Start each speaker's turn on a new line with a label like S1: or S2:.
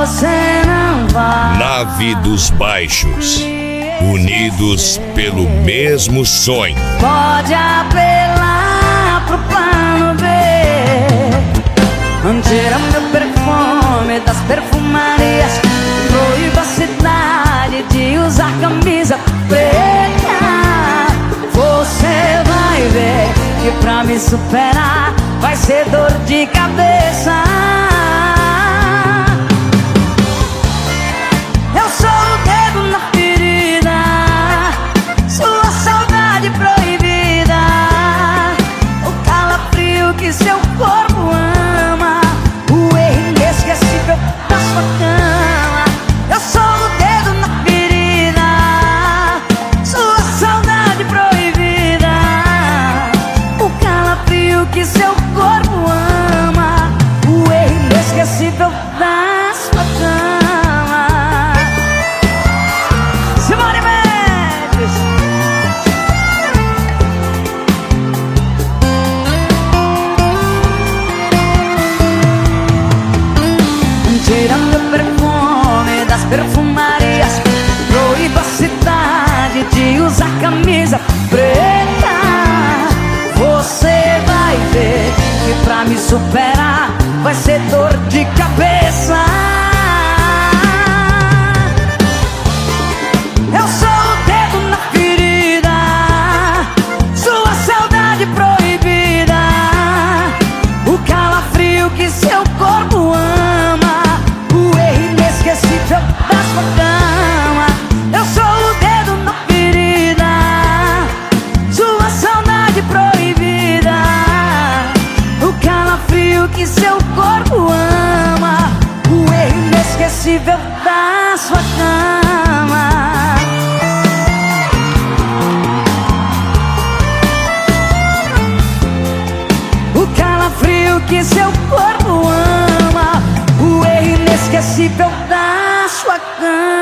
S1: você não vai.
S2: Nave dos Baixos, unidos pelo mesmo sonho.
S1: Pode apelar pro plano B. Tira meu perfume das perfumarias. Proíba a cidade de usar camisa preta. Você vai ver que pra me superar vai ser dor de cabeça. Eu sou o dedo na ferida, sua saudade proibida, o calafrio que seu corpo ama, o erro inesquecível da sua cama. Eu sou o dedo na ferida, sua saudade proibida, o calafrio que seu corpo ama, o erro inesquecível da sua cama. Simone Mendes. Tirando o perfume das perfumarias, proíba a cidade de usar camisa preta. Você vai ver que pra me superar vai ser dor de cabeça. Eu sou o dedo na ferida, sua saudade proibida, o calafrio que seu corpo ama, o erro inesquecível da sua cama. Eu sou o dedo na ferida, sua saudade proibida, o calafrio que seu corpo ama, o erro inesquecível da sua cama. O calafrio que seu corpo ama, o erro inesquecível da sua cama.